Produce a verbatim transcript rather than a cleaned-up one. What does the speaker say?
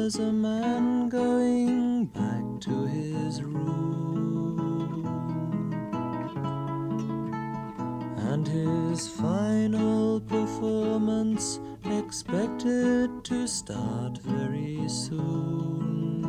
was a man going back to his room, and his final performance expected to start very soon.